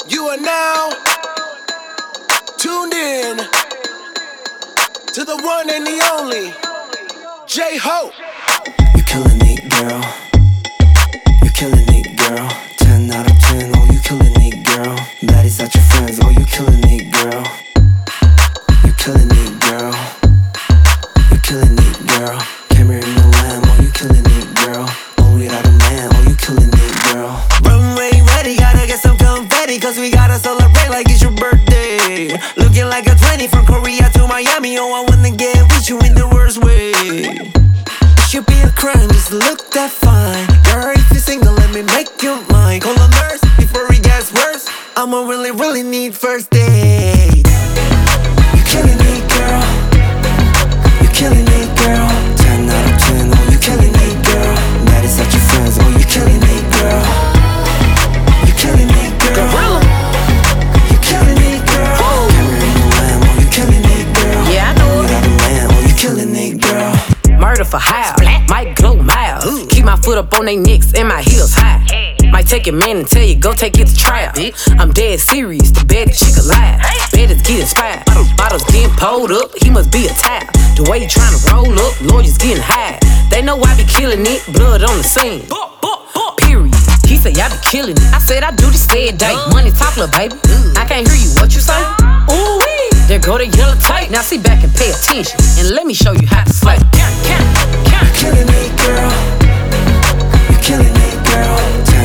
You are now tuned in to the one and the only J-Hope. You killing it, girl. You killing it, girl. 10 out of 10, oh you killing it, girl. Baddies at your friends, oh you killing it, girl. You killing it, girl. You killing it, girl. Camera in the lamb, oh you killing it, girl. Only out a man, oh you killing it, girl. Runway ready, gotta get some confetti, cause we gotta celebrate like it's your birthday. Looking like a 20 from Korea to Miami, oh I wanna get with you in the worst way. Should be a crime just to look that fine. Girl, if you're single, let me make you mine. Call a nurse before it gets worse. I'ma really need first date. You killing it, girl. You killing it, girl. 10 out of 10, oh you killing it, girl. Baddies at your friends, oh you killing it, girl. You killing it, girl. You killing it, girl. Camera in the lamb, oh you killing it, girl. Yeah, I know it. You got a man, oh you killing it, girl. Murder for hire, might glow miles. Keep my foot up on they necks and my heels high. Might take your man and tell you, go take it to trial. I'm dead serious, the bed that she could lie. Bed is getting inspired, bottles getting pulled up, he must be a type. The way he tryna roll up, lawyers getting high. They know I be killing it, blood on the scene. Period. He say I be killing it. I said I do this every day. Money talk, little baby. I can't hear you, what you say? Ooh wee. There go the yellow tape. Now sit back and pay attention, and let me show you how to slay. You killing it, girl. You killing it, girl.